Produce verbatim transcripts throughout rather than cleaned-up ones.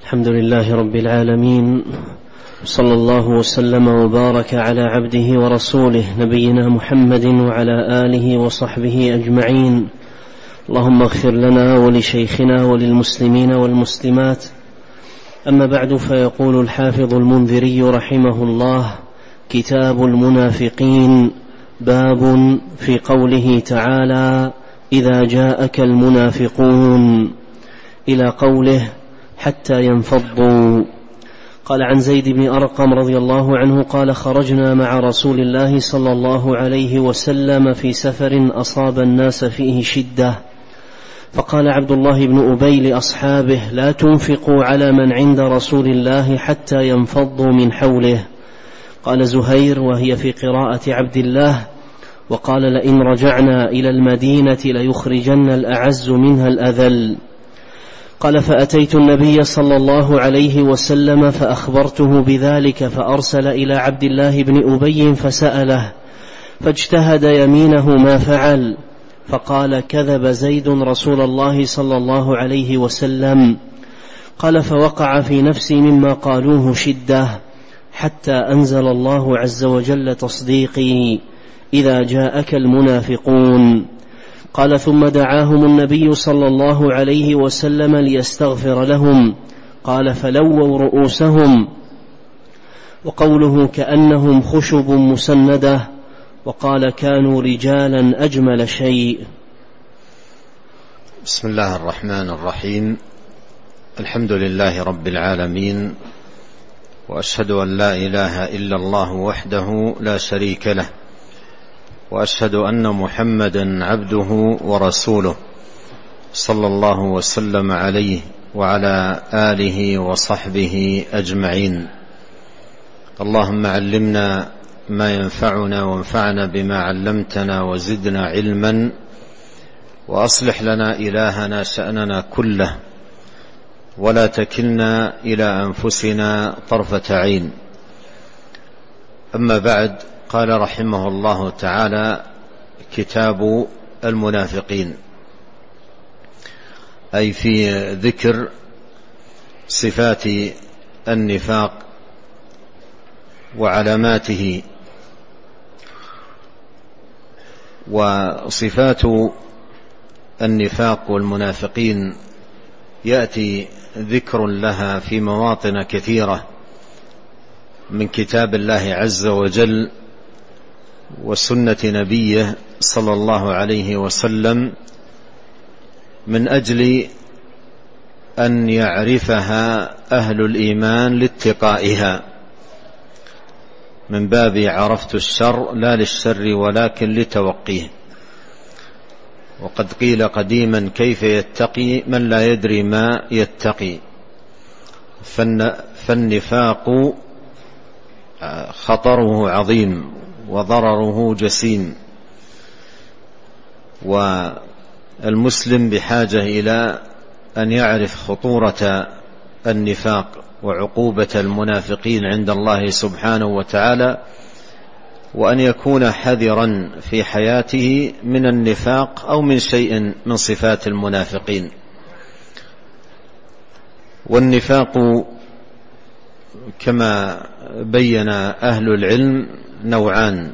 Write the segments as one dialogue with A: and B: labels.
A: الحمد لله رب العالمين، صلى الله وسلم وبارك على عبده ورسوله نبينا محمد وعلى آله وصحبه أجمعين. اللهم اغفر لنا ولشيخنا وللمسلمين والمسلمات. أما بعد، فيقول الحافظ المنذري رحمه الله: كتاب المنافقين، باب في قوله تعالى: إذا جاءك المنافقون، إلى قوله: حتى ينفضوا. قال عن زيد بن أرقم رضي الله عنه قال: خرجنا مع رسول الله صلى الله عليه وسلم في سفر أصاب الناس فيه شدة، فقال عبد الله بن أبي لأصحابه: لا تنفقوا على من عند رسول الله حتى ينفضوا من حوله. قال زهير وهي في قراءة عبد الله: وقال: لئن رجعنا إلى المدينة ليخرجن الأعز منها الأذل. قال: فأتيت النبي صلى الله عليه وسلم فأخبرته بذلك، فأرسل إلى عبد الله بن أبي فسأله، فاجتهد يمينه ما فعل، فقال: كذب زيد رسول الله صلى الله عليه وسلم. قال: فوقع في نفسي مما قالوه شدة، حتى أنزل الله عز وجل تصديقي: إذا جاءك المنافقون. قال: ثم دعاهم النبي صلى الله عليه وسلم ليستغفر لهم. قال: فلووا رؤوسهم. وقوله: كأنهم خشب مسندة. وقال: كانوا رجالا أجمل شيء.
B: بسم الله الرحمن الرحيم. الحمد لله رب العالمين، وأشهد أن لا إله إلا الله وحده لا شريك له، وأشهد أن محمدا عبده ورسوله، صلى الله وسلم عليه وعلى آله وصحبه أجمعين. اللهم علمنا ما ينفعنا، وانفعنا بما علمتنا، وزدنا علما، وأصلح لنا إلهنا شأننا كله، ولا تكلنا إلى أنفسنا طرفة عين. أما بعد، قال رحمه الله تعالى: كتاب المنافقين، أي في ذكر صفات النفاق وعلاماته. وصفات النفاق والمنافقين يأتي ذكر لها في مواطن كثيرة من كتاب الله عز وجل وسنة نبيه صلى الله عليه وسلم، من أجل أن يعرفها أهل الإيمان لاتقائها، من باب عرفت الشر لا للشر ولكن لتوقيه. وقد قيل قديما: كيف يتقي من لا يدري ما يتقي؟ فالنفاق خطره عظيم وضرره جسيم، والمسلم بحاجة إلى أن يعرف خطورة النفاق وعقوبة المنافقين عند الله سبحانه وتعالى، وأن يكون حذرا في حياته من النفاق أو من شيء من صفات المنافقين. والنفاق كما بين أهل العلم نوعان: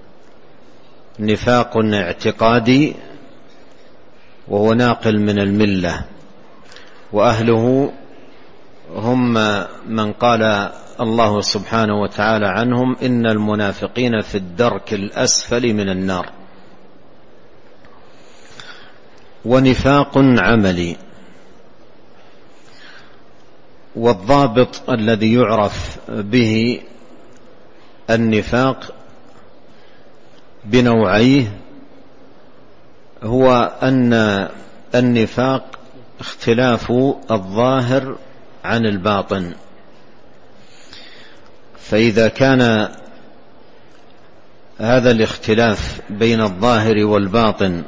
B: نفاق اعتقادي وهو ناقل من الملة، وأهله هم من قال الله سبحانه وتعالى عنهم: إن المنافقين في الدرك الأسفل من النار. ونفاق عملي، والضابط الذي يعرف به النفاق بنوعيه هو أن النفاق اختلاف الظاهر عن الباطن. فإذا كان هذا الاختلاف بين الظاهر والباطن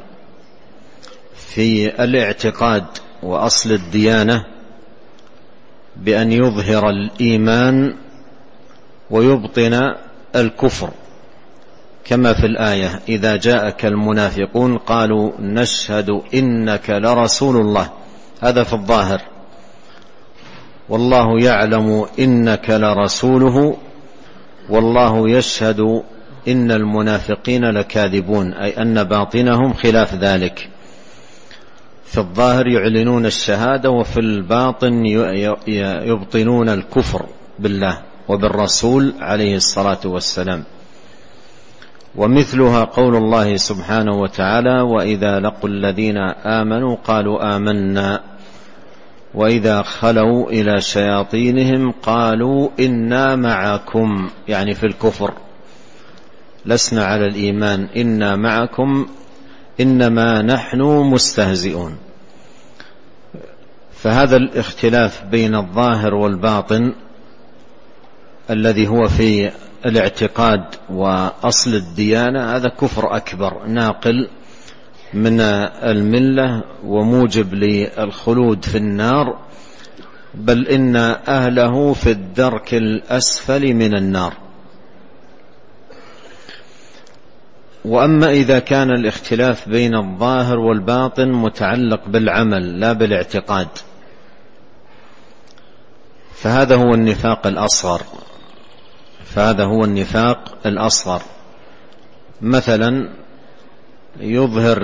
B: في الاعتقاد وأصل الديانة، بأن يظهر الإيمان ويبطن الكفر، كما في الآية: إذا جاءك المنافقون قالوا نشهد إنك لرسول الله. هذا في الظاهر. والله يعلم إنك لرسوله والله يشهد إن المنافقين لكاذبون، أي أن باطنهم خلاف ذلك. في الظاهر يعلنون الشهادة وفي الباطن يبطنون الكفر بالله وبالرسول عليه الصلاة والسلام. ومثلها قول الله سبحانه وتعالى: وإذا لقوا الذين آمنوا قالوا آمنا وإذا خلوا إلى شياطينهم قالوا إنا معكم، يعني في الكفر، لسنا على الإيمان، إنا معكم إنما نحن مستهزئون. فهذا الاختلاف بين الظاهر والباطن الذي هو في الاعتقاد وأصل الديانة هذا كفر أكبر ناقل من الملة وموجب للخلود في النار، بل إن أهله في الدرك الأسفل من النار. وأما إذا كان الاختلاف بين الظاهر والباطن متعلق بالعمل لا بالاعتقاد فهذا هو النفاق الأصغر فهذا هو النفاق الأصغر. مثلا يظهر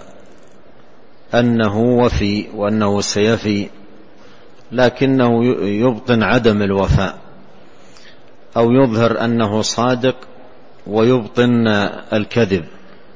B: أنه وفي وأنه سيفي لكنه يبطن عدم الوفاء، أو يظهر أنه صادق ويبطن الكذب،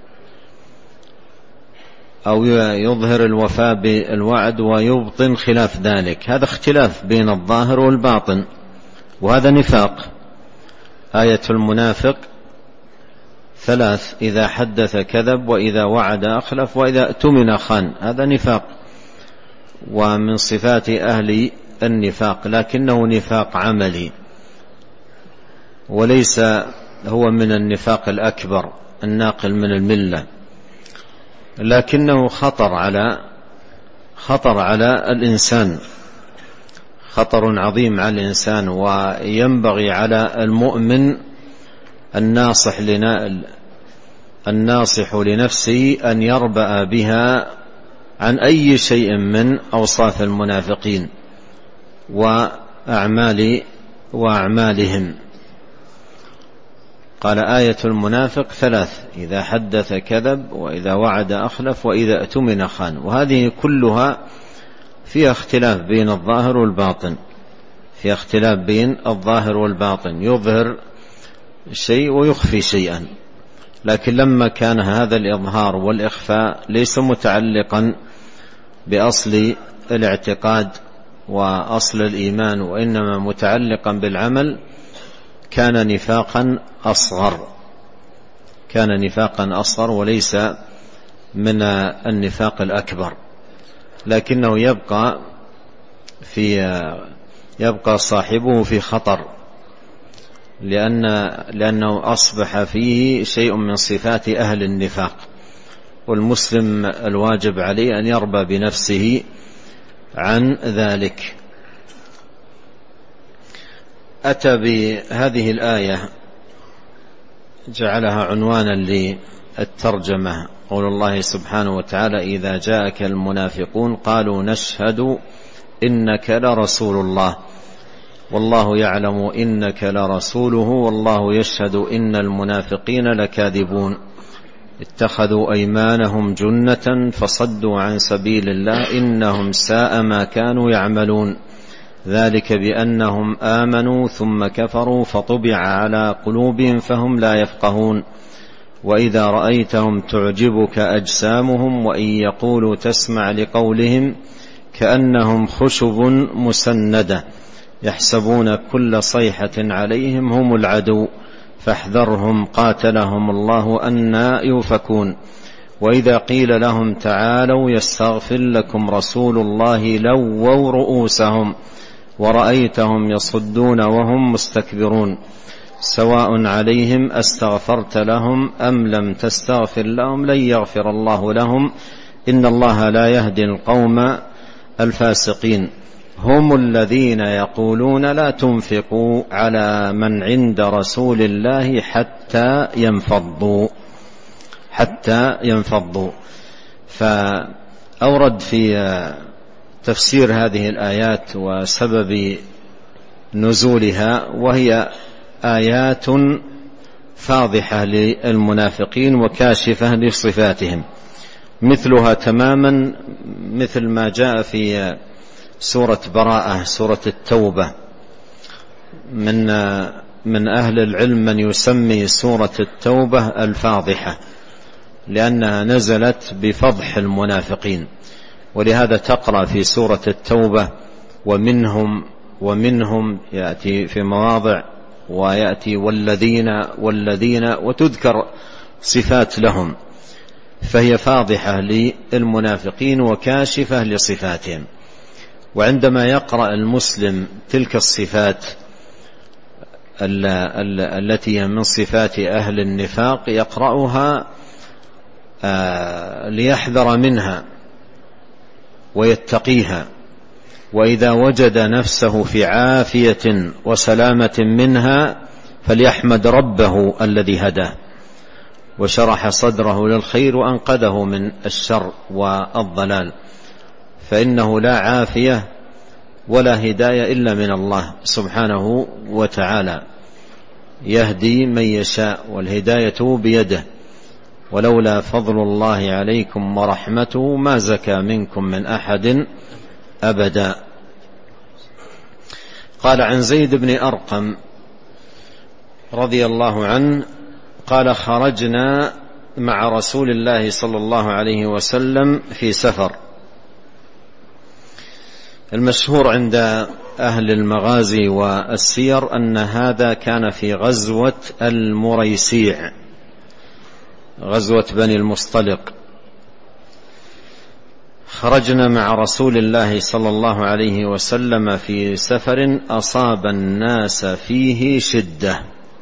B: أو يظهر الوفاء بالوعد ويبطن خلاف ذلك. هذا اختلاف بين الظاهر والباطن وهذا نفاق. آية المنافق ثلاث: إذا حدث كذب وإذا وعد أخلف وإذا اؤتمن خان. هذا نفاق ومن صفات أهل النفاق، لكنه نفاق عملي وليس هو من النفاق الأكبر الناقل من الملة، لكنه خطر على خطر على الإنسان، خطر عظيم على الإنسان. وينبغي على المؤمن الناصح لنا الناصح لنفسه أن يربأ بها عن أي شيء من أوصاف المنافقين وأعمال وأعمالهم. قال: آية المنافق ثلاث: إذا حدث كذب وإذا وعد أخلف وإذا اؤتمن خان. وهذه كلها فيها اختلاف بين الظاهر والباطن فيها اختلاف بين الظاهر والباطن يظهر شيء ويخفي شيئا. لكن لما كان هذا الإظهار والإخفاء ليس متعلقا بأصل الاعتقاد وأصل الإيمان وإنما متعلقا بالعمل كان نفاقا أصغر كان نفاقا أصغر وليس من النفاق الأكبر، لكنه يبقى في يبقى صاحبه في خطر، لأن لأنه أصبح فيه شيء من صفات أهل النفاق. والمسلم الواجب عليه أن يربى بنفسه عن ذلك. أتى بهذه الآية جعلها عنوانا للترجمة، قول الله سبحانه وتعالى: إذا جاءك المنافقون قالوا نشهد إنك لرسول الله والله يعلم إنك لرسوله والله يشهد إن المنافقين لكاذبون اتخذوا أيمانهم جنة فصدوا عن سبيل الله إنهم ساء ما كانوا يعملون ذلك بأنهم آمنوا ثم كفروا فطبع على قلوبهم فهم لا يفقهون وإذا رأيتهم تعجبك أجسامهم وإن يقولوا تسمع لقولهم كأنهم خشب مسندة يحسبون كل صيحة عليهم هم العدو فاحذرهم قاتلهم الله أنى يؤفكون وإذا قيل لهم تعالوا يستغفر لكم رسول الله لووا رؤوسهم ورأيتهم يصدون وهم مستكبرون سواء عليهم أستغفرت لهم أم لم تستغفر لهم لن يغفر الله لهم إن الله لا يهدي القوم الفاسقين هم الذين يقولون لا تنفقوا على من عند رسول الله حتى ينفضوا حتى ينفضوا. فأورد في تفسير هذه الآيات وسبب نزولها، وهي آيات فاضحة للمنافقين وكاشفة لصفاتهم، مثلها تماما مثل ما جاء في سورة براءة، سورة التوبة. من من أهل العلم من يسمي سورة التوبة الفاضحة، لأنها نزلت بفضح المنافقين، ولهذا تقرأ في سورة التوبة ومنهم ومنهم يأتي في مواضع، ويأتي والذين والذين وتذكر صفات لهم، فهي فاضحة للمنافقين وكاشفة لصفاتهم. وعندما يقرأ المسلم تلك الصفات التي هي من صفات أهل النفاق يقرأها ليحذر منها ويتقيها، وإذا وجد نفسه في عافية وسلامة منها فليحمد ربه الذي هداه وشرح صدره للخير وأنقذه من الشر والضلال، فإنه لا عافية ولا هداية إلا من الله سبحانه وتعالى، يهدي من يشاء والهداية بيده، ولولا فضل الله عليكم ورحمته ما زكى منكم من أحد أبدا. قال عن زيد بن أرقم رضي الله عنه قال: خرجنا مع رسول الله صلى الله عليه وسلم في سفر. المشهور عند أهل المغازي والسير أن هذا كان في غزوة المريسيع، غزوة بني المصطلق. خرجنا مع رسول الله صلى الله عليه وسلم في سفر أصاب الناس فيه شدة.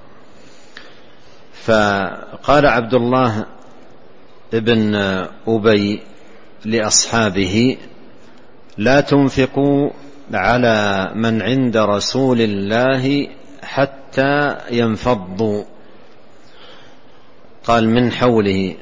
B: فقال عبد الله ابن أبي لأصحابه: لا تنفقوا على من عند رسول الله حتى ينفضوا. قال من حوله: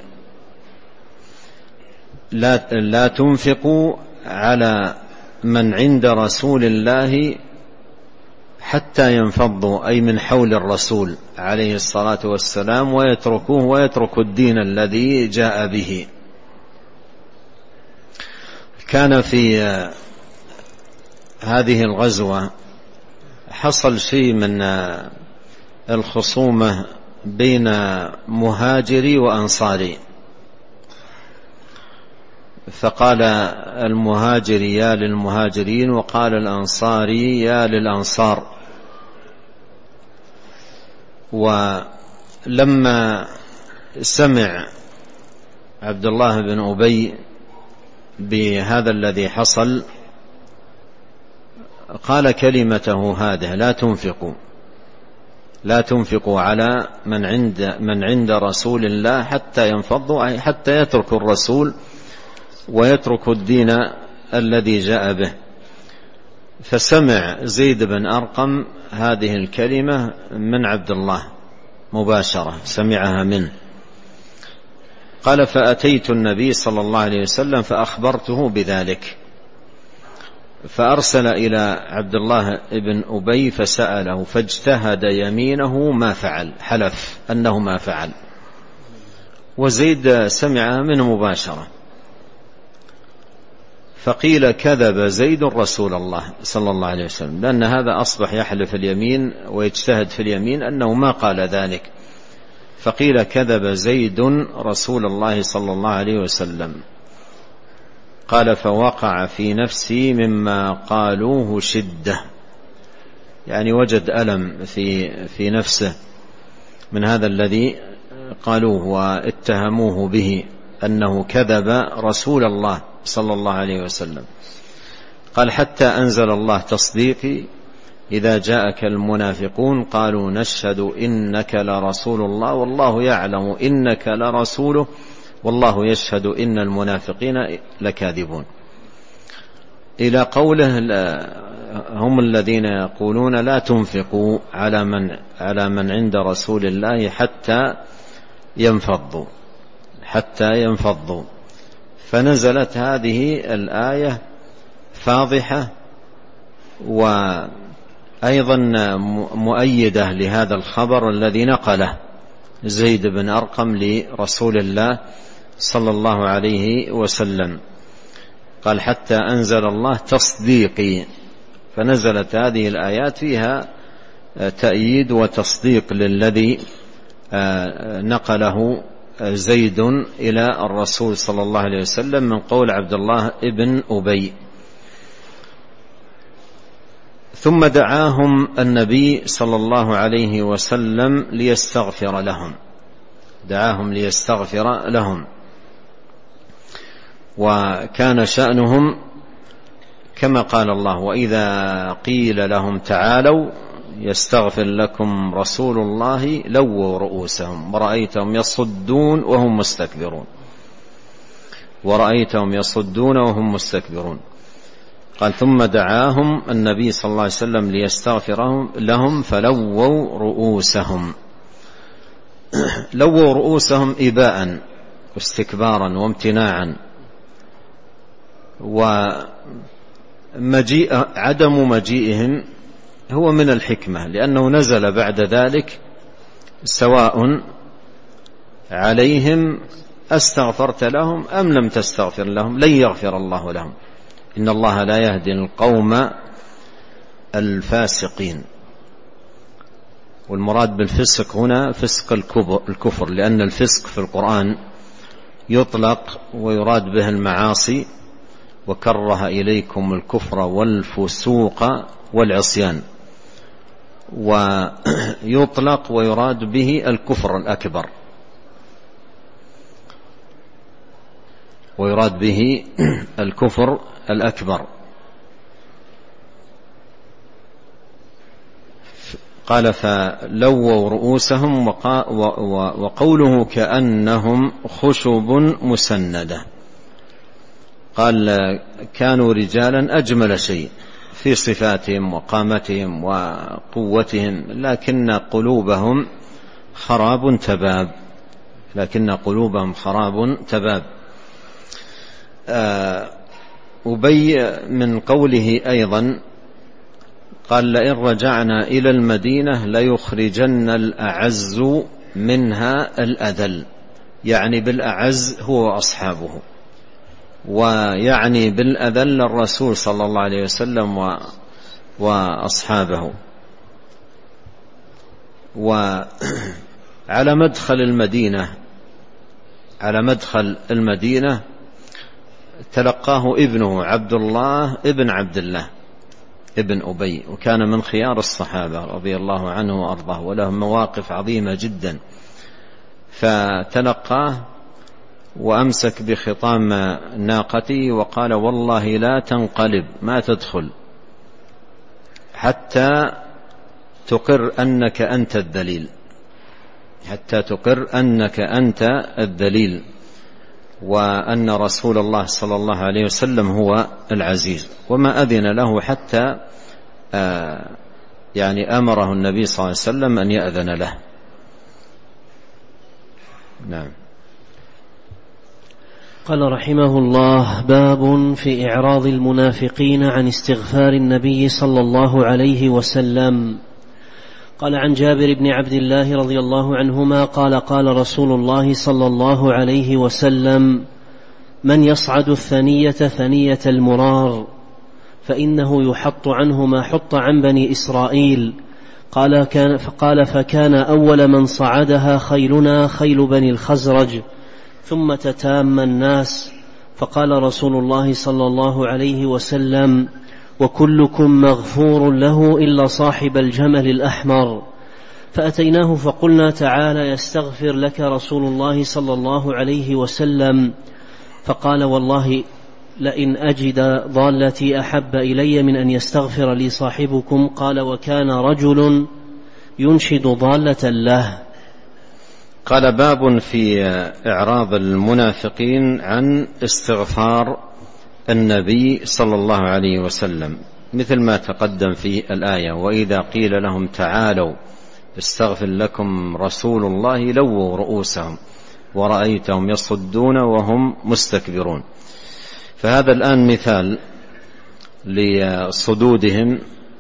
B: لا, لا تنفقوا على من عند رسول الله حتى ينفضوا، أي من حول الرسول عليه الصلاة والسلام، ويتركوه ويتركوا الدين الذي جاء به. كان في هذه الغزوة حصل شيء من الخصومة بين مهاجري وأنصاري، فقال المهاجري يا للمهاجرين، وقال الأنصاري يا للأنصار. ولما سمع عبد الله بن أبي بهذا الذي حصل قال كلمته هذه: لا تنفقوا لا تنفقوا على من عند من عند رسول الله حتى ينفضوا، أي حتى يتركوا الرسول ويتركوا الدين الذي جاء به. فسمع زيد بن أرقم هذه الكلمة من عبد الله مباشرة، سمعها منه. قال: فأتيت النبي صلى الله عليه وسلم فأخبرته بذلك، فأرسل إلى عبد الله بن أبي فسأله، فاجتهد يمينه ما فعل، حلف أنه ما فعل، وزيد سمعها منه مباشرة. فقيل: كذب زيد رسول الله صلى الله عليه وسلم، لأن هذا أصبح يحلف اليمين ويجتهد في اليمين أنه ما قال ذلك. فقيل: كذب زيد رسول الله صلى الله عليه وسلم. قال: فوقع في نفسي مما قالوه شدة، يعني وجد ألم في في نفسه من هذا الذي قالوه واتهموه به أنه كذب رسول الله صلى الله عليه وسلم. قال: حتى أنزل الله تصديقي: إذا جاءك المنافقون قالوا نشهد إنك لرسول الله والله يعلم إنك لرسوله والله يشهد إن المنافقين لكاذبون، إلى قوله: هم الذين يقولون لا تنفقوا على من على من عند رسول الله حتى ينفضوا حتى ينفضوا. فنزلت هذه الآية فاضحة وأيضا مؤيدة لهذا الخبر الذي نقله زيد بن أرقم لرسول الله صلى الله عليه وسلم. قال حتى أنزل الله تصديقي، فنزلت هذه الآيات فيها تأييد وتصديق للذي نقله زيد إلى الرسول صلى الله عليه وسلم من قول عبد الله ابن أبي. ثم دعاهم النبي صلى الله عليه وسلم ليستغفر لهم، دعاهم ليستغفر لهم، وكان شأنهم كما قال الله: وإذا قيل لهم تعالوا يستغفر لكم رسول الله لووا رؤوسهم ورأيتهم يصدون وهم مستكبرون ورأيتهم يصدون وهم مستكبرون. قال: ثم دعاهم النبي صلى الله عليه وسلم ليستغفر لهم فلووا رؤوسهم. لووا رؤوسهم إباء واستكبارا وامتناعا، ومجيء عدم مجيئهم هو من الحكمة، لأنه نزل بعد ذلك: سواء عليهم أستغفرت لهم أم لم تستغفر لهم لن يغفر الله لهم، إن الله لا يهدي القوم الفاسقين. والمراد بالفسق هنا فسق الكفر، لأن الفسق في القرآن يطلق ويراد به المعاصي: وكره إليكم الكفر والفسوق والعصيان، ويطلق ويراد به الكفر الأكبر، ويراد به الكفر الأكبر. قال: فلووا رؤوسهم، وقوله كأنهم خشب مسندة. قال: كانوا رجالا أجمل شيء في صفاتهم وقامتهم وقوتهم، لكن قلوبهم خراب تباب لكن قلوبهم خراب تباب. أبي من قوله أيضا قال: لئن رجعنا إلى المدينة ليخرجن الأعز منها الأذل، يعني بالأعز هو وأصحابه، ويعني بالأذل الرسول صلى الله عليه وسلم وأصحابه. وعلى مدخل المدينة على مدخل المدينة تلقاه ابنه عبد الله ابن عبد الله ابن أبي، وكان من خيار الصحابة رضي الله عنه وأرضاه، وله مواقف عظيمة جدا. فتلقاه وأمسك بخطام ناقته وقال: والله لا تنقلب، ما تدخل حتى تقر أنك أنت الذليل حتى تقر أنك أنت الذليل وأن رسول الله صلى الله عليه وسلم هو العزيز. وما أذن له حتى آه يعني أمره النبي صلى الله عليه وسلم أن يأذن له. نعم.
A: قال رحمه الله: باب في إعراض المنافقين عن استغفار النبي صلى الله عليه وسلم. قال: عن جابر بن عبد الله رضي الله عنهما قال: قال رسول الله صلى الله عليه وسلم: من يصعد الثنية ثنية المرار فإنه يحط عنه ما حط عن بني إسرائيل. قال كان فقال: فكان أول من صعدها خيلنا خيل بني الخزرج، ثم تتام الناس. فقال رسول الله صلى الله عليه وسلم: وكلكم مغفور له إلا صاحب الجمل الأحمر. فأتيناه فقلنا: تعالى يستغفر لك رسول الله صلى الله عليه وسلم. فقال: والله لئن أجد ضالتي أحب إلي من أن يستغفر لي صاحبكم. قال: وكان رجل ينشد ضالة له.
B: قال: باب في إعراض المنافقين عن استغفار النبي صلى الله عليه وسلم، مثل ما تقدم في الآية: وإذا قيل لهم تعالوا استغفر لكم رسول الله لووا رؤوسهم ورأيتهم يصدون وهم مستكبرون. فهذا الآن مثال لصدودهم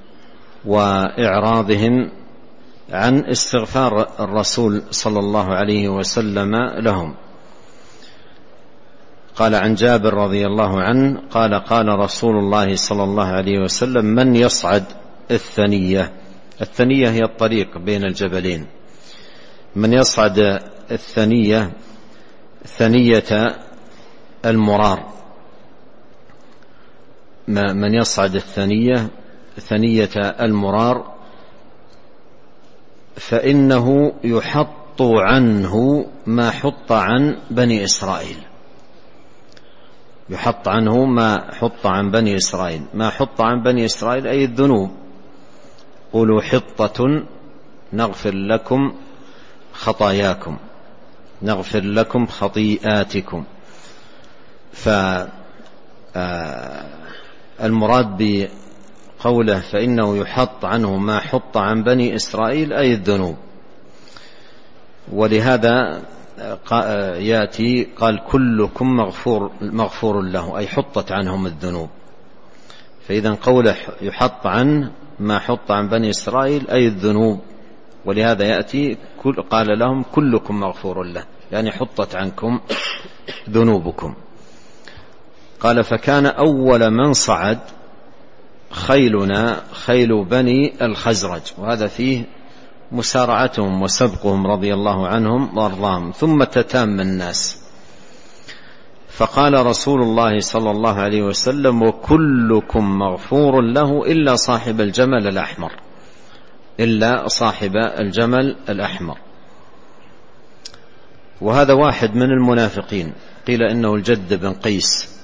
B: وإعراضهم عن استغفار الرسول صلى الله عليه وسلم لهم. قال عن جابر رضي الله عنه قال قال رسول الله صلى الله عليه وسلم: من يصعد الثنية، الثنية هي الطريق بين الجبلين، من يصعد الثنية ثنية المرار، من يصعد الثنية ثنية المرار فإنه يحط عنه ما حط عن بني إسرائيل، يحط عنه ما حط عن بني إسرائيل. ما حط عن بني إسرائيل أي الذنوب. قولوا حطة نغفر لكم خطاياكم، نغفر لكم خطيئاتكم. فالمراد بقوله فإنه يحط عنه ما حط عن بني إسرائيل أي الذنوب. ولهذا يأتي قال كلكم مغفور, مغفور له، أي حطت عنهم الذنوب. فإذا قوله يحط عنه ما حط عن بني إسرائيل أي الذنوب، ولهذا يأتي قال لهم كلكم مغفور له، يعني حطت عنكم ذنوبكم. قال فكان أول من صعد خيلنا خيل بني الخزرج، وهذا فيه مسارعتهم وسبقهم رضي الله عنهم وارضاهم، ثم تتام الناس. فقال رسول الله صلى الله عليه وسلم: وكلكم مغفور له إلا صاحب الجمل الأحمر، إلا صاحب الجمل الأحمر. وهذا واحد من المنافقين، قيل إنه الجد بن قيس،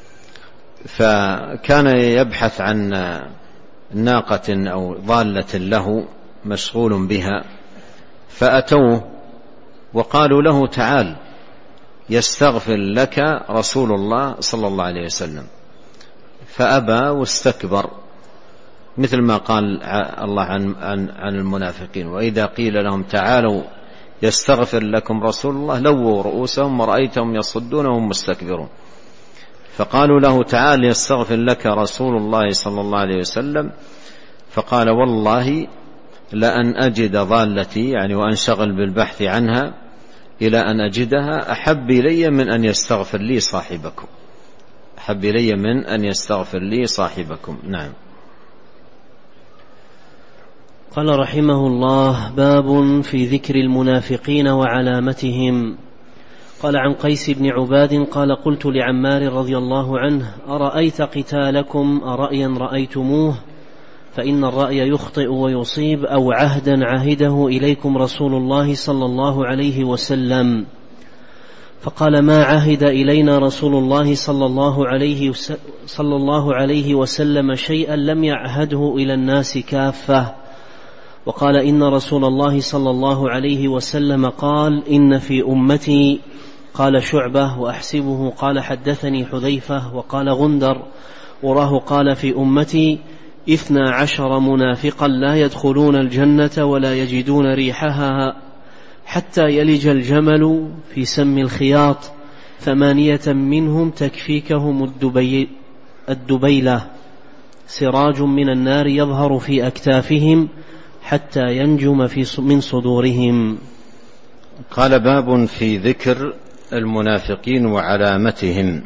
B: فكان يبحث عن ناقة أو ضالة له مشغول بها، فأتوه وقالوا له تعال يستغفر لك رسول الله صلى الله عليه وسلم، فأبى واستكبر، مثل ما قال الله عن, عن, عن المنافقين: وإذا قيل لهم تعالوا يستغفر لكم رسول الله لووا رؤوسهم ورأيتهم يصدون وهم مستكبرون. فقالوا له تعال يستغفر لك رسول الله صلى الله عليه وسلم، فقال: والله لأن أجد ضالتي، يعني وأنشغل بالبحث عنها إلى أن أجدها، أحب إلي من أن يستغفر لي صاحبكم، أحب إلي من أن يستغفر لي صاحبكم. نعم.
A: قال رحمه الله: باب في ذكر المنافقين وعلامتهم. قال عن قيس بن عباد قال: قلت لعمار رضي الله عنه: أرأيت قتالكم أرأيا رأيتموه؟ فإن الرأي يخطئ ويصيب، أو عهدا عهده إليكم رسول الله صلى الله عليه وسلم. فقال: ما عهد إلينا رسول الله صلى الله عليه, صلى الله عليه وسلم شيئا لم يعهده إلى الناس كافة. وقال: إن رسول الله صلى الله عليه وسلم قال: إن في أمتي، قال شعبة وأحسبه قال حدثني حذيفة، وقال غندر وراه قال في أمتي اثنا عشر منافقا لا يدخلون الجنة ولا يجدون ريحها حتى يلج الجمل في سم الخياط، ثمانية منهم تكفيكهم الدبي الدبيلة، سراج من النار يظهر في أكتافهم حتى ينجم في من صدورهم.
B: قال: باب في ذكر المنافقين وعلامتهم.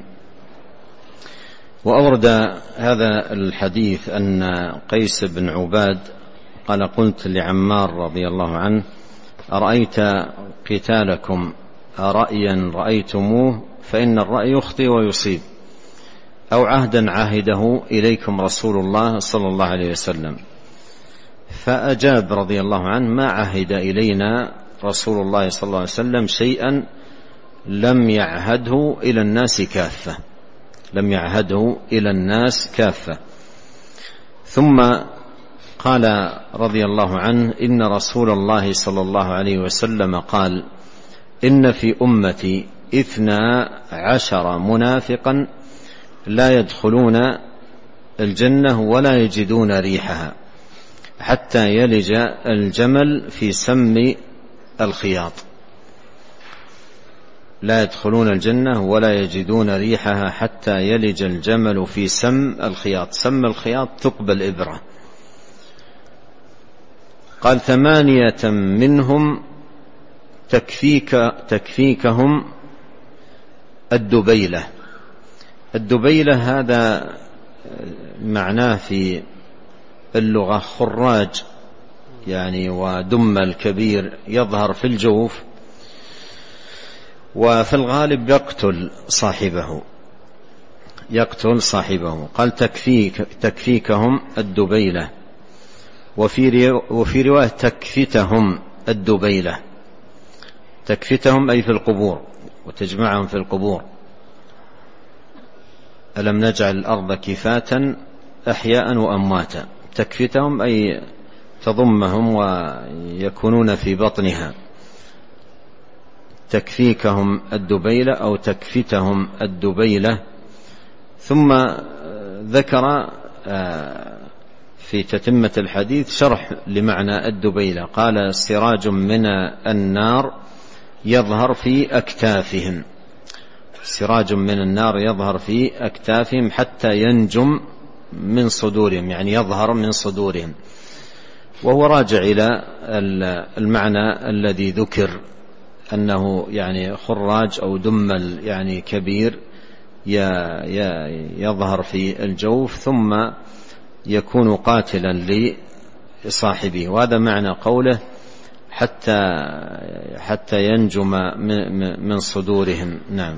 B: وأورد هذا الحديث أن قيس بن عباد قال: قلت لعمار رضي الله عنه: أرأيت قتالكم أرأيا رأيتموه؟ فإن الرأي يخطئ ويصيب، أو عهدا عاهده إليكم رسول الله صلى الله عليه وسلم. فأجاب رضي الله عنه: ما عهد إلينا رسول الله صلى الله عليه وسلم شيئا لم يعهده إلى الناس كافة، لم يعهده إلى الناس كافة. ثم قال رضي الله عنه: إن رسول الله صلى الله عليه وسلم قال: إن في أمتي اثنا عشر منافقا لا يدخلون الجنة ولا يجدون ريحها حتى يلج الجمل في سم الخياط. لا يدخلون الجنة ولا يجدون ريحها حتى يلج الجمل في سم الخياط. سم الخياط ثقب الإبرة. قال ثمانية منهم تكفيك تكفيكهم الدبيلة. الدبيلة هذا معناه في اللغة خراج يعني ودمل كبير يظهر في الجوف، وفي الغالب يقتل صاحبه يقتل صاحبه. قال تكفيك تكفيكهم الدبيلة، وفي وفي رواية تكفتهم الدبيلة. تكفتهم أي في القبور، وتجمعهم في القبور. ألم نجعل الأرض كفاتا أحياء وأمواتا. تكفتهم أي تضمهم ويكونون في بطنها. تكفيكهم الدبيلة أو تكفتهم الدبيلة. ثم ذكر في تتمة الحديث شرح لمعنى الدبيلة. قال سراج من النار يظهر في أكتافهم. سراج من النار يظهر في أكتافهم حتى ينجم من صدورهم، يعني يظهر من صدورهم. وهو راجع إلى المعنى الذي ذكر أنه يعني خراج أو دمل يعني كبير يظهر في الجوف ثم يكون قاتلا لصاحبه. وهذا معنى قوله حتى حتى ينجم من صدورهم. نعم.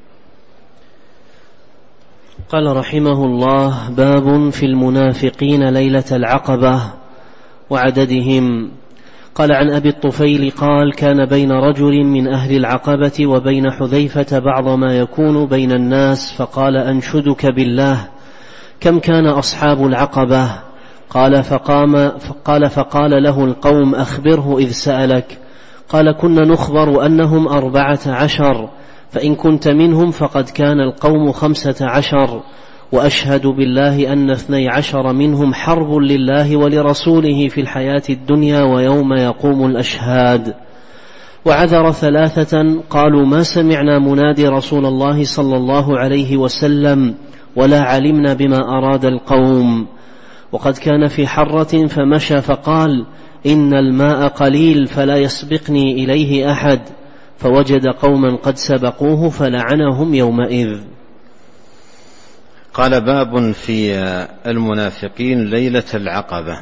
A: قال رحمه الله: باب في المنافقين ليلة العقبة وعددهم. قال عن أبي الطفيل قال: كان بين رجل من أهل العقبة وبين حذيفة بعض ما يكون بين الناس، فقال: أنشدك بالله كم كان أصحاب العقبة؟ قال فقام فقال فقال له القوم: أخبره إذ سألك. قال: كنا نخبر أنهم أربعة عشر، فإن كنت منهم فقد كان القوم خمسة عشر، وأشهد بالله أن اثني عشر منهم حرب لله ولرسوله في الحياة الدنيا ويوم يقوم الأشهاد. وعذر ثلاثة قالوا: ما سمعنا منادي رسول الله صلى الله عليه وسلم ولا علمنا بما أراد القوم. وقد كان في حرة فمشى فقال: إن الماء قليل فلا يسبقني إليه أحد، فوجد قوما قد سبقوه فلعنهم يومئذ.
B: قال: باب في المنافقين ليلة العقبة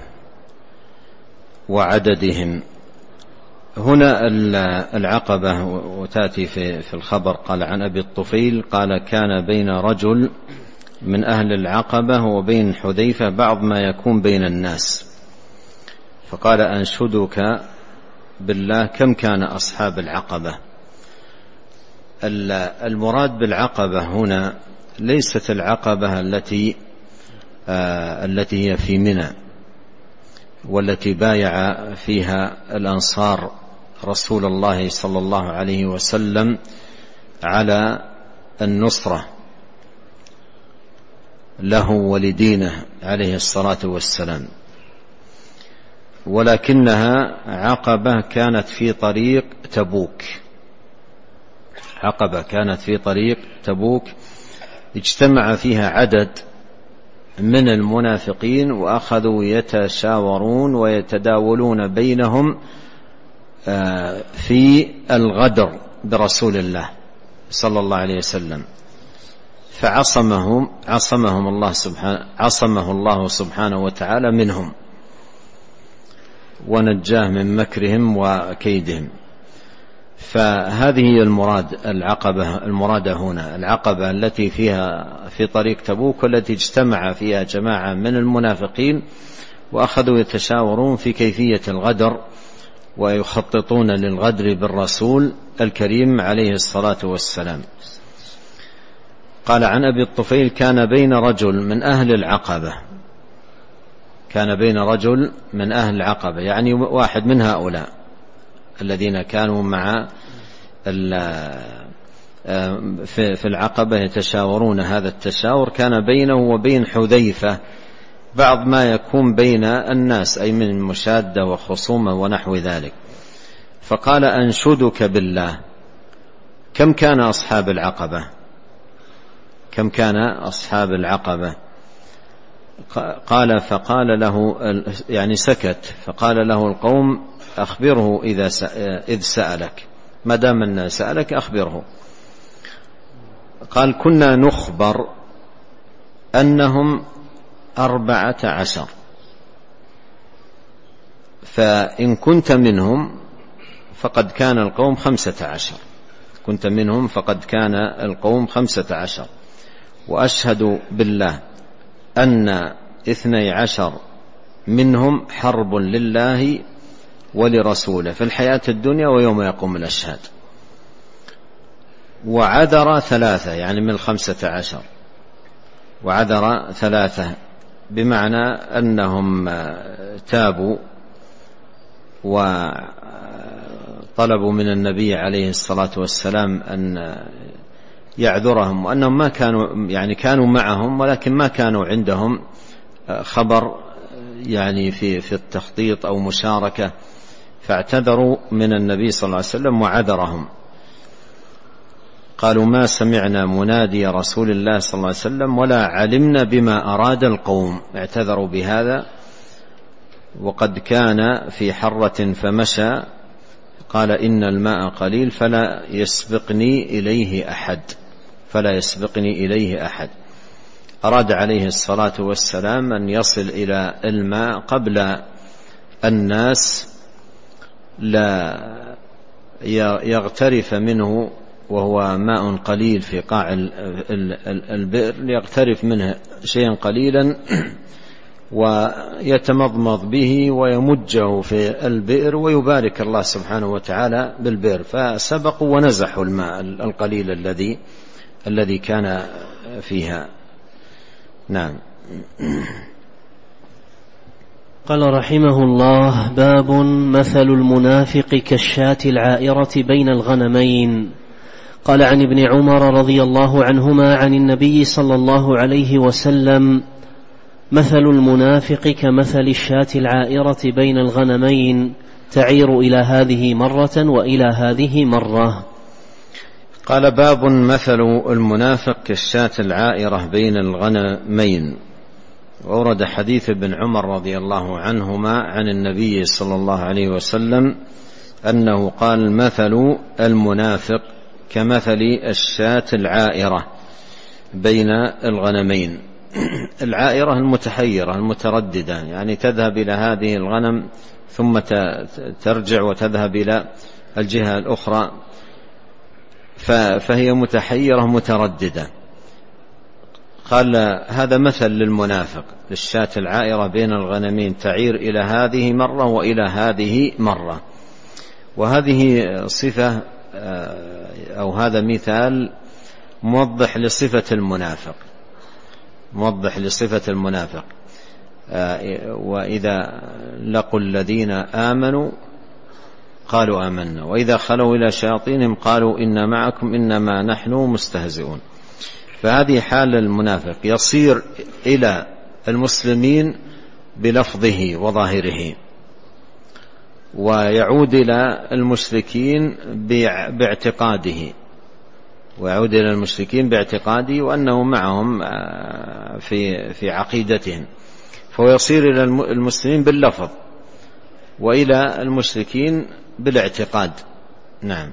B: وعددهم. هنا العقبة وتأتي في الخبر. قال عن أبي الطفيل قال: كان بين رجل من أهل العقبة وبين حذيفة بعض ما يكون بين الناس، فقال: أنشدك بالله كم كان أصحاب العقبة. المراد بالعقبة هنا ليست العقبة التي آه التي هي في منى والتي بايع فيها الأنصار رسول الله صلى الله عليه وسلم على النصرة له ولدينه عليه الصلاة والسلام، ولكنها عقبة كانت في طريق تبوك. عقبة كانت في طريق تبوك اجتمع فيها عدد من المنافقين وأخذوا يتشاورون ويتداولون بينهم في الغدر برسول الله صلى الله عليه وسلم، فعصمهم عصمهم الله سبحانه عصمه الله سبحانه وتعالى منهم ونجاه من مكرهم وكيدهم. فهذه هي المراد العقبة المرادة هنا، العقبة التي فيها في طريق تبوك والتي اجتمع فيها جماعة من المنافقين وأخذوا يتشاورون في كيفية الغدر ويخططون للغدر بالرسول الكريم عليه الصلاة والسلام. قال عن أبي الطفيل: كان بين رجل من أهل العقبة. كان بين رجل من أهل العقبة يعني واحد من هؤلاء الذين كانوا مع في العقبة يتشاورون هذا التشاور. كان بينه وبين حذيفة بعض ما يكون بين الناس أي من مشادة وخصومة ونحو ذلك، فقال: أنشدك بالله كم كان أصحاب العقبة؟ كم كان أصحاب العقبة؟ قال فقال له، يعني سكت، فقال له القوم أخبره إذا إذ سألك، ما دام أن سألك أخبره. قال كنا نخبر أنهم أربعة عشر، فإن كنت منهم فقد كان القوم خمسة عشر، كنت منهم فقد كان القوم خمسة عشر، وأشهد بالله أن اثني عشر منهم حرب لله ولرسوله في الحياة الدنيا ويوم يقوم الأشهاد، وعذر ثلاثة، يعني من الخمسة عشر، وعذر ثلاثة بمعنى أنهم تابوا وطلبوا من النبي عليه الصلاة والسلام أن يعذرهم، وأنهم ما كانوا، يعني كانوا معهم ولكن ما كانوا عندهم خبر يعني في في التخطيط أو مشاركة، فاعتذروا من النبي صلى الله عليه وسلم وعذرهم. قالوا ما سمعنا منادي رسول الله صلى الله عليه وسلم ولا علمنا بما أراد القوم، اعتذروا بهذا، وقد كان في حرة فمشى، قال إن الماء قليل فلا يسبقني إليه أحد، فلا يسبقني إليه أحد. أراد عليه الصلاة والسلام أن يصل إلى الماء قبل الناس لا يغترف منه، وهو ماء قليل في قاع البئر، ليغترف منه شيئا قليلا ويتمضمض به ويمجه في البئر ويبارك الله سبحانه وتعالى بالبئر، فسبقوا ونزحوا الماء القليل الذي الذي كان فيها. نعم.
A: قال رحمه الله: باب مثل المنافق كالشاة العائرة بين الغنمين. قال عن ابن عمر رضي الله عنهما عن النبي صلى الله عليه وسلم: مثل المنافق كمثل الشاة العائرة بين الغنمين، تعير إلى هذه مرة وإلى هذه مرة.
B: قال: باب مثل المنافق كالشاة العائرة بين الغنمين. وورد حديث ابن عمر رضي الله عنهما عن النبي صلى الله عليه وسلم أنه قال: مثل المنافق كمثل الشاة العائرة بين الغنمين. العائرة المتحيرة المترددة، يعني تذهب إلى هذه الغنم ثم ترجع وتذهب إلى الجهة الأخرى، فهي متحيرة مترددة. قال: هذا مثل للمنافق، للشاة العائرة بين الغنمين، تعير إلى هذه مرة وإلى هذه مرة. وهذه صفة أو هذا مثال موضح لصفة المنافق، موضح لصفة المنافق. وإذا لقوا الذين آمنوا قالوا آمنا، وإذا خلوا إلى شياطينهم قالوا إنا معكم إنما نحن مستهزئون. فهذه حال المنافق، يصير إلى المسلمين بلفظه وظاهره، ويعود إلى المشركين باعتقاده، ويعود إلى المشركين باعتقاده وأنه معهم في في عقيدتهم، فيصير إلى المسلمين باللفظ وإلى المشركين بالاعتقاد. نعم.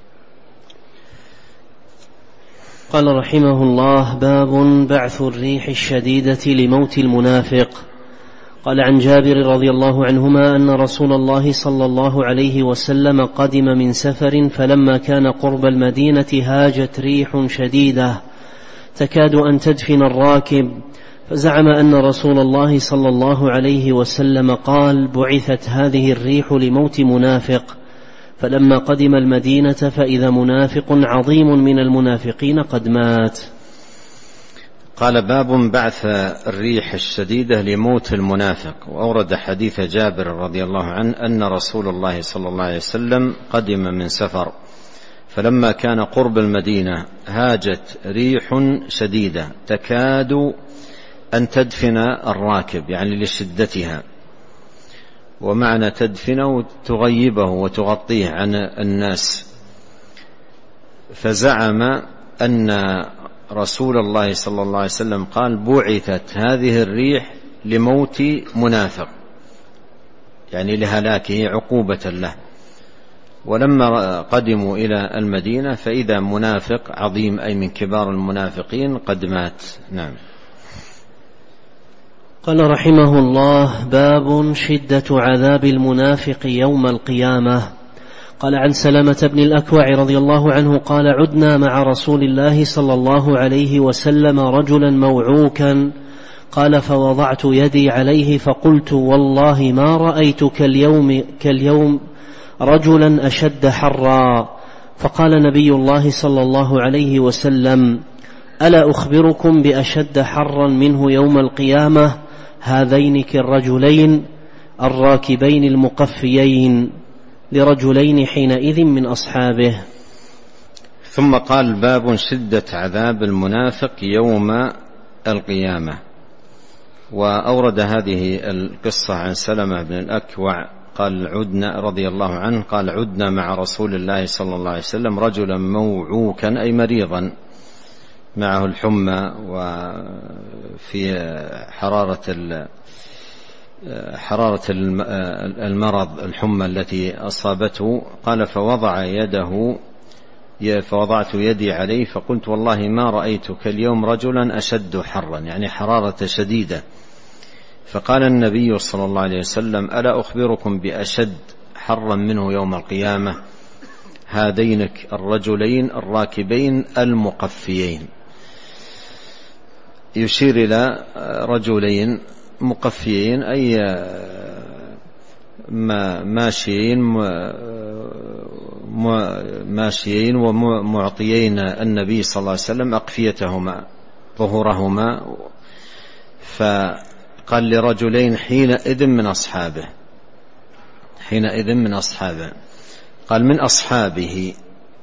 A: قال رحمه الله: باب بعث الريح الشديدة لموت المنافق. قال عن جابر رضي الله عنهما أن رسول الله صلى الله عليه وسلم قدم من سفر، فلما كان قرب المدينة هاجت ريح شديدة تكاد أن تدفن الراكب، فزعم أن رسول الله صلى الله عليه وسلم قال: بعثت هذه الريح لموت منافق. فلما قدم المدينة فإذا منافق عظيم من المنافقين قد مات.
B: قال: باب بعث الريح الشديدة لموت المنافق. وأورد حديث جابر رضي الله عنه أن رسول الله صلى الله عليه وسلم قدم من سفر، فلما كان قرب المدينة هاجت ريح شديدة تكاد أن تدفن الراكب، يعني لشدتها، ومعنى تدفنه تغيبه وتغطيه عن الناس. فزعم أن رسول الله صلى الله عليه وسلم قال بعثت هذه الريح لموت منافق، يعني لهلاكه عقوبة له. ولما قدموا إلى المدينة فإذا منافق عظيم أي من كبار المنافقين قد مات. نعم.
A: قال رحمه الله: باب شدة عذاب المنافق يوم القيامة. قال عن سلمة بن الأكوع رضي الله عنه قال: عدنا مع رسول الله صلى الله عليه وسلم رجلا موعوكا، قال: فوضعت يدي عليه فقلت: والله ما رأيت كاليوم, كاليوم رجلا أشد حرا. فقال نبي الله صلى الله عليه وسلم: ألا أخبركم بأشد حرا منه يوم القيامة؟ هذين كالرجلين الراكبين المقفيين، لرجلين حينئذ من أصحابه.
B: ثم قال: باب شدة عذاب المنافق يوم القيامة. وأورد هذه القصة عن سلمة بن الأكوع قال عدنا رضي الله عنه قال: عدنا مع رسول الله صلى الله عليه وسلم رجلا موعوكا أي مريضا معه الحمى وفي حرارة حرارة المرض الحمى التي أصابته. قال: فوضع يده فوضعت يدي عليه فقلت: والله ما رأيت كاليوم رجلا أشد حرا، يعني حرارة شديدة. فقال النبي صلى الله عليه وسلم: ألا أخبركم بأشد حرا منه يوم القيامة؟ هذين الرجلين الراكبين المقفيين. يشير إلى رجلين مقفيين أي ماشيين ماشيين ومعطيين النبي صلى الله عليه وسلم أقفيتهما ظهورهما. فقال لرجلين حينئذ من أصحابه حينئذ من أصحابه قال من أصحابه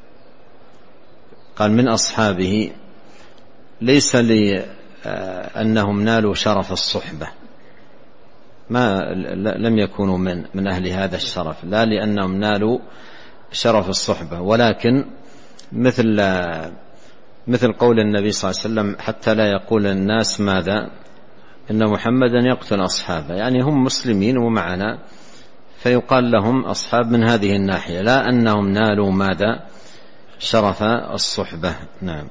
B: قال من أصحابه ليس لأنهم نالوا شرف الصحبة، ما لم يكونوا من من أهل هذا الشرف، لا لأنهم نالوا شرف الصحبة، ولكن مثل مثل قول النبي صلى الله عليه وسلم: حتى لا يقول الناس ماذا إن محمدا يقتل أصحابه، يعني هم مسلمين ومعنا، فيقال لهم أصحاب من هذه الناحية، لا أنهم نالوا ماذا شرف الصحبة. نعم.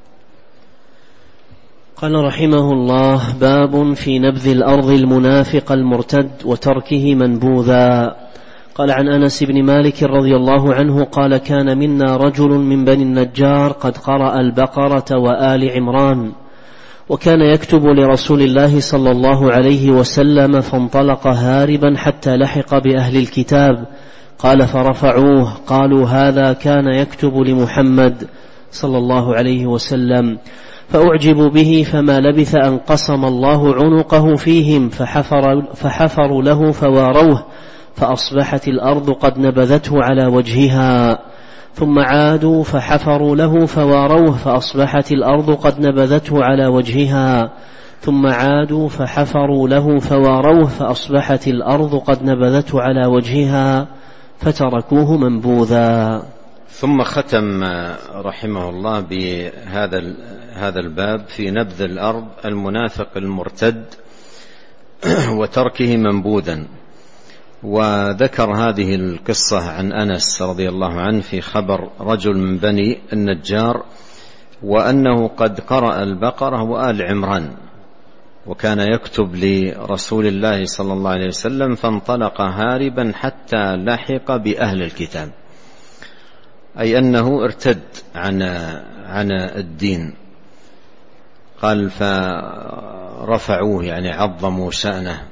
A: قال رحمه الله: باب في نبذ الأرض المنافق المرتد وتركه منبوذا. قال عن أنس بن مالك رضي الله عنه قال: كان منا رجل من بني النجار قد قرأ البقرة وآل عمران، وكان يكتب لرسول الله صلى الله عليه وسلم، فانطلق هاربا حتى لحق بأهل الكتاب. قال: فرفعوه قالوا: هذا كان يكتب لمحمد صلى الله عليه وسلم. فأعجبوا به، فما لبث أن قسم الله عنقه فيهم، فحفر فحفروا له فواروه، فأصبحت الأرض قد نبذته على وجهها. ثم عادوا فحفروا له فواروه، فأصبحت الأرض قد نبذته على وجهها. ثم عادوا فحفروا له فواروه، فأصبحت الأرض قد نبذته على وجهها، فتركوه منبوذا.
B: ثم ختم رحمه الله بهذا هذا الباب في نبذ الأرض المنافق المرتد وتركه منبوذا. وذكر هذه القصة عن أنس رضي الله عنه في خبر رجل من بني النجار، وأنه قد قرأ البقرة وآل عمران، وكان يكتب لرسول الله صلى الله عليه وسلم، فانطلق هاربا حتى لحق بأهل الكتاب، أي أنه ارتد عن عن الدين. قال: فرفعوه يعني عظموا شأنه،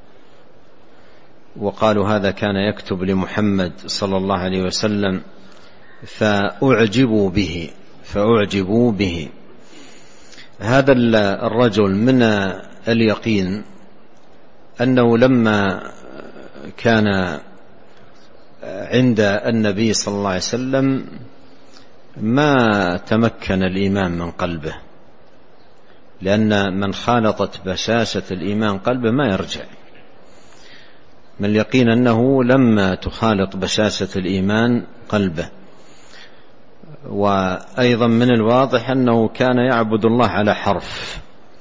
B: وقالوا: هذا كان يكتب لمحمد صلى الله عليه وسلم، فأعجبوا به فأعجبوا به. هذا الرجل من اليقين أنه لما كان عند النبي صلى الله عليه وسلم ما تمكن الإيمان من قلبه، لأن من خالطت بشاشة الإيمان قلبه ما يرجع. من اليقين أنه لما تخالط بشاشة الإيمان قلبه، وأيضا من الواضح أنه كان يعبد الله على حرف،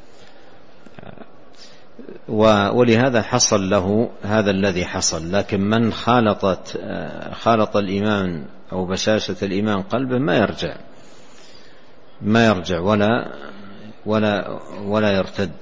B: ولهذا حصل له هذا الذي حصل. لكن من خالطت خالط الإيمان أو بشاشة الإيمان قلبه ما يرجع ما يرجع ولا ولا ولا يرتد.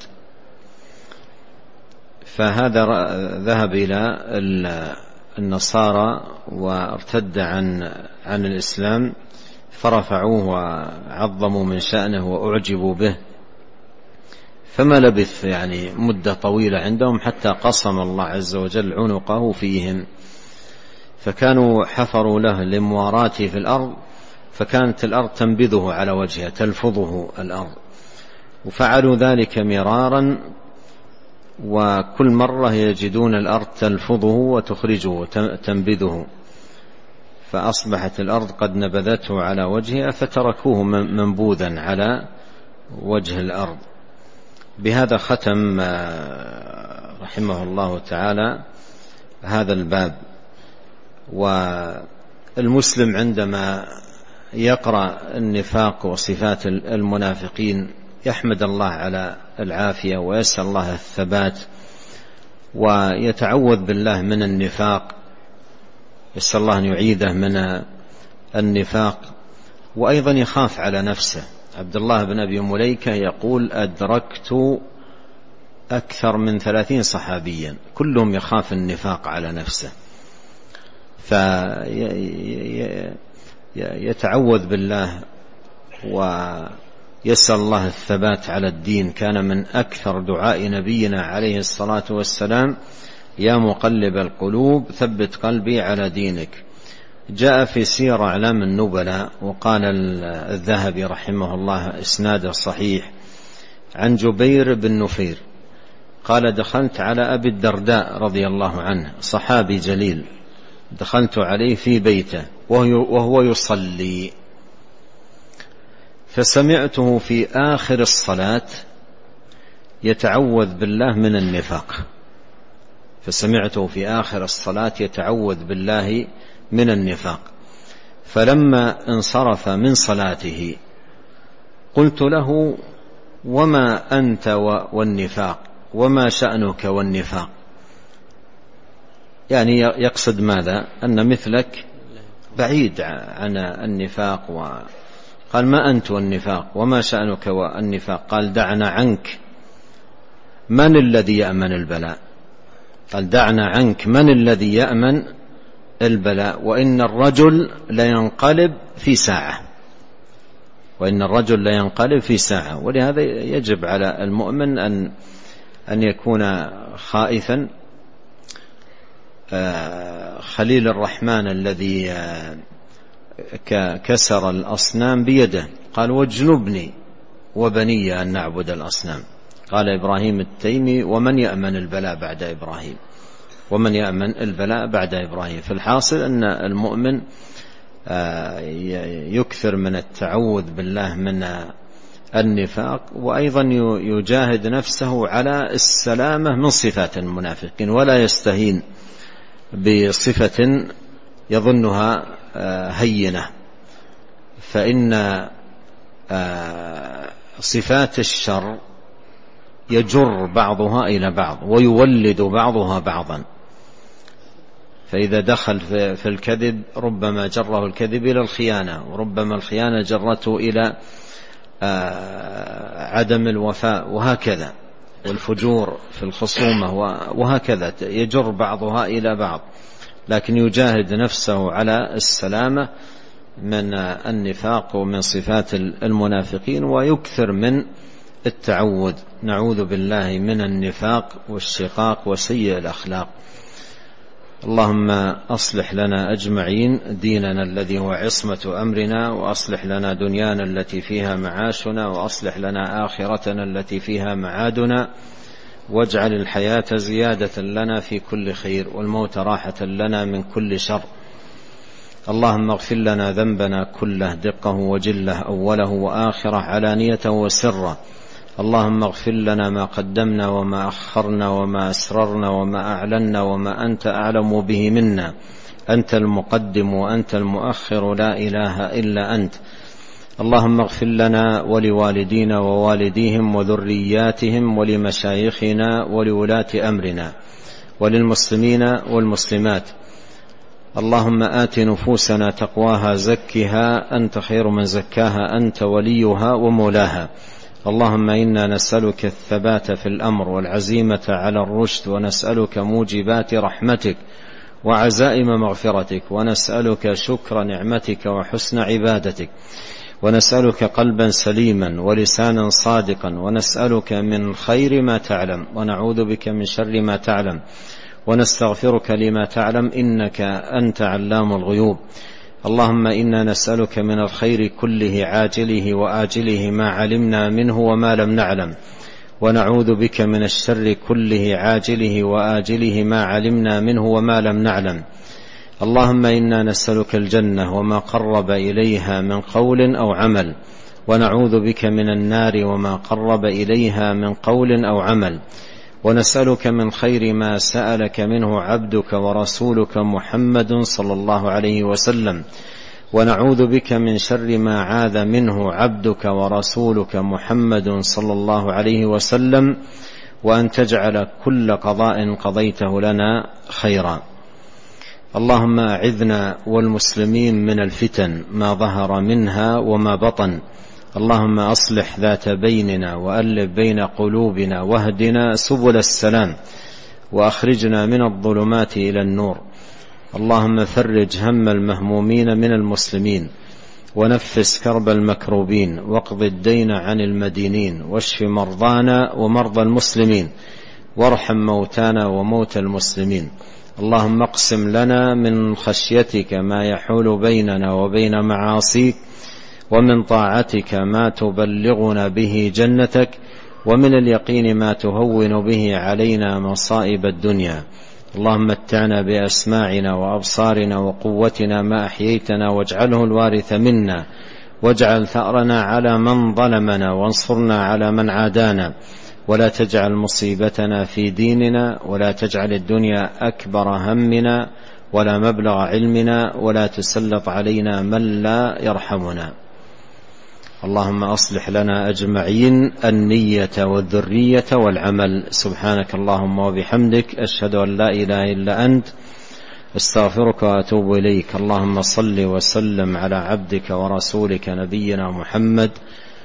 B: فهذا ذهب إلى النصارى وارتد عن عن الإسلام، فرفعوه وعظموا من شأنه وأعجبوا به، فما لبث يعني مدة طويلة عندهم حتى قسم الله عز وجل عنقه فيهم، فكانوا حفروا له لمواراته في الأرض، فكانت الأرض تنبذه على وجهه تلفظه الأرض، وفعلوا ذلك مرارا، وكل مرة يجدون الأرض تلفظه وتخرجه تنبذه، فأصبحت الأرض قد نبذته على وجهه، فتركوه منبوذا على وجه الأرض. بهذا ختم رحمه الله تعالى هذا الباب. والمسلم عندما يقرأ النفاق وصفات المنافقين يحمد الله على العافية ويسأل الله الثبات، ويتعوذ بالله من النفاق، يسأل الله أن يعيده من النفاق، وأيضا يخاف على نفسه. عبد الله بن أبي مليكة يقول: أدركت أكثر من ثلاثين صحابيا كلهم يخاف النفاق على نفسه، فيتعوذ بالله ويسأل الله الثبات على الدين. كان من أكثر دعاء نبينا عليه الصلاة والسلام: يا مقلب القلوب ثبت قلبي على دينك. جاء في سير أعلام النبلاء، وقال الذهبي رحمه الله إسناده صحيح، عن جبير بن نفير قال: دخلت على أبي الدرداء رضي الله عنه، صحابي جليل، دخلت عليه في بيته وهو يصلي، فسمعته في آخر الصلاة يتعوذ بالله من النفاق فسمعته في آخر الصلاة يتعوذ بالله من النفاق. فلما انصرف من صلاته قلت له: وما أنت والنفاق؟ وما شأنك والنفاق؟ يعني يقصد ماذا؟ أن مثلك بعيد عن النفاق. وقال: ما أنت والنفاق؟ وما شأنك والنفاق؟ قال: دعنا عنك، من الذي يأمن البلاء؟ قال: دعنا عنك، من الذي يأمن البلاء؟ وإن الرجل لينقلب في ساعة وإن الرجل لينقلب في ساعة. ولهذا يجب على المؤمن أن أن يكون خائفا. خليل الرحمن الذي كسر الأصنام بيده قال: واجنبني وبني أن نعبد الأصنام. قال إبراهيم التيمي: ومن يأمن البلاء بعد إبراهيم ومن يأمن البلاء بعد إبراهيم. فالحاصل أن المؤمن يكثر من التعوذ بالله من النفاق، وأيضا يجاهد نفسه على السلامة من صفات المنافقين، ولا يستهين بصفة يظنها هينة، فإن صفات الشر يجر بعضها إلى بعض ويولد بعضها بعضا. فإذا دخل في الكذب ربما جره الكذب إلى الخيانة، وربما الخيانة جرته إلى عدم الوفاء، وهكذا، والفجور في الخصومة، وهكذا يجر بعضها إلى بعض. لكن يجاهد نفسه على السلامة من النفاق ومن صفات المنافقين، ويكثر من التعوذ. نعوذ بالله من النفاق والشقاق وسيء الأخلاق. اللهم أصلح لنا أجمعين ديننا الذي هو عصمة أمرنا، وأصلح لنا دنيانا التي فيها معاشنا، وأصلح لنا آخرتنا التي فيها معادنا، واجعل الحياة زيادة لنا في كل خير، والموت راحة لنا من كل شر. اللهم اغفر لنا ذنبنا كله دقه وجله أوله وآخره علانية وسره. اللهم اغفر لنا ما قدمنا وما أخرنا وما أسررنا وما أعلنا وما أنت أعلم به منا. أنت المقدم وأنت المؤخر، لا إله إلا أنت. اللهم اغفر لنا ولوالدينا ووالديهم وذرياتهم ولمشايخنا ولولاة أمرنا وللمسلمين والمسلمات. اللهم آت نفوسنا تقواها زكها أنت خير من زكاها، أنت وليها ومولاها. اللهم إنا نسألك الثبات في الأمر والعزيمة على الرشد، ونسألك موجبات رحمتك وعزائم مغفرتك، ونسألك شكر نعمتك وحسن عبادتك، ونسألك قلبا سليما ولسانا صادقا، ونسألك من خير ما تعلم ونعوذ بك من شر ما تعلم، ونستغفرك لما تعلم إنك أنت علام الغيوب. اللهم إنا نسألك من الخير كله عاجله وآجله ما علمنا منه وما لم نعلم، ونعوذ بك من الشر كله عاجله وآجله ما علمنا منه وما لم نعلم. اللهم إنا نسألك الجنة وما قرب إليها من قول أو عمل، ونعوذ بك من النار وما قرب إليها من قول أو عمل، ونسألك من خير ما سألك منه عبدك ورسولك محمد صلى الله عليه وسلم، ونعوذ بك من شر ما عاذ منه عبدك ورسولك محمد صلى الله عليه وسلم، وأن تجعل كل قضاء قضيته لنا خيرا. اللهم أعذنا والمسلمين من الفتن ما ظهر منها وما بطن. اللهم أصلح ذات بيننا وألف بين قلوبنا، واهدنا سبل السلام، وأخرجنا من الظلمات إلى النور. اللهم فرج هم المهمومين من المسلمين، ونفس كرب المكروبين، واقض الدين عن المدينين، واشف مرضانا ومرضى المسلمين، وارحم موتانا وموتى المسلمين. اللهم اقسم لنا من خشيتك ما يحول بيننا وبين معاصيك، ومن طاعتك ما تبلغنا به جنتك، ومن اليقين ما تهون به علينا مصائب الدنيا. اللهم متعنا بأسماعنا وأبصارنا وقوتنا ما أحييتنا، واجعله الوارث منا، واجعل ثأرنا على من ظلمنا، وانصرنا على من عادانا، ولا تجعل مصيبتنا في ديننا، ولا تجعل الدنيا أكبر همنا ولا مبلغ علمنا، ولا تسلط علينا من لا يرحمنا. اللهم أصلح لنا أجمعين النية والذرية والعمل. سبحانك اللهم وبحمدك، أشهد أن لا إله إلا أنت، استغفرك وأتوب إليك. اللهم صل وسلم على عبدك ورسولك نبينا محمد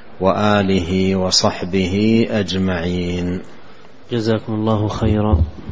B: وآله وصحبه أجمعين.
A: جزاكم الله خيرا.